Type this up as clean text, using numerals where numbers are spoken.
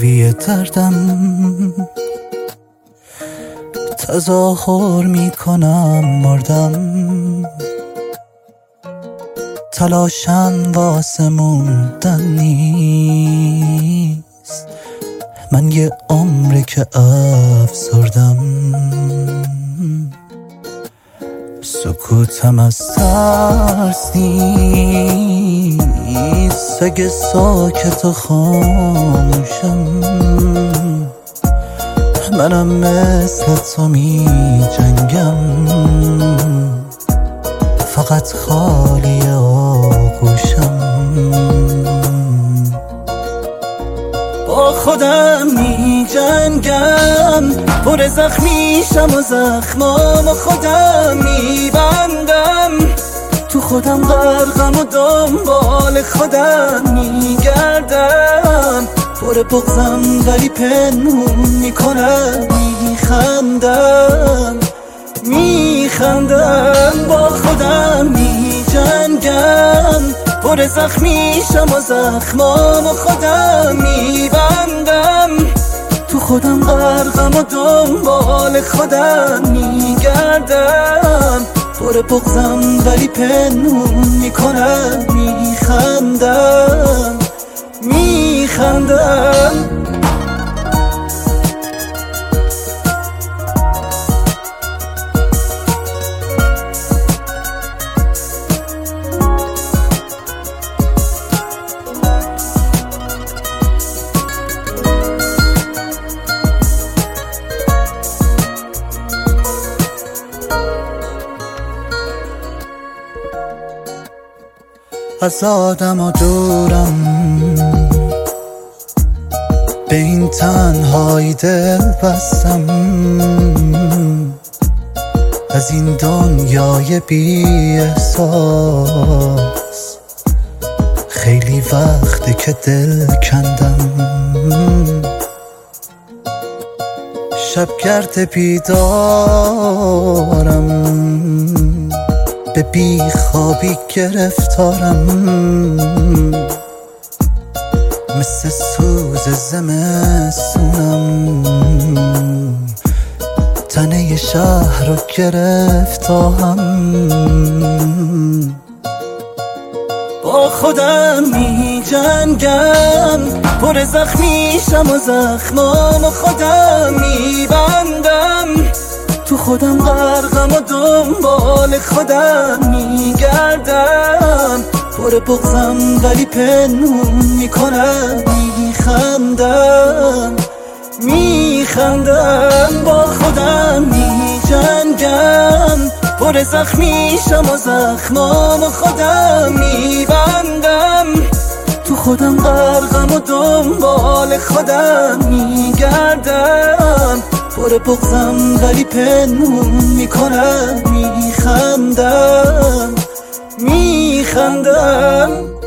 دعوی دردم، تظاهر میکنم مردم، تلاشم واسه موندن نیست، من یه عمره که افسردم، سکوتم از ترس نیست، اگه ساکت و خاموشم، منم مثل تو می جنگم، فقط خالی آغوشم، با خودم می جنگم، پر زخمیشم و زخمامو خودم می بندم، تو خودم غرقم و دنبال خودم می گردم، پر بغضم ولی پنهون میکنم، میخندم، با خودم می جنگم، پر زخمیشم و زخمامو خودم می بندم، تو خودم غرقم و دنبال خودم می گردم، پر بغضم ولی پنهون میکنم، میخندم. از آدم و دورم، به این تنهایی دل بستم، از این دنیای بی احساس خیلی وقته که دل کندم، شبگرد بیدارم، به بی خوابی گرفتارم، مثل سوز زمستونم، تنه شهر رو گرفتم، با خودم می جنگم، پر زخمیشم و زخمامو خودم می بندم، تو خودم غرقم و دنبال خودم می گردم، پر بغضم ولی پنهون میکنم، میخندم، با خودم می جنگم، پر زخمیشم و زخمامو خودم می بندم، تو خودم غرقم و دنبال خودم می گردم، پر بغضم ولی پنهون میکنم، میخندم.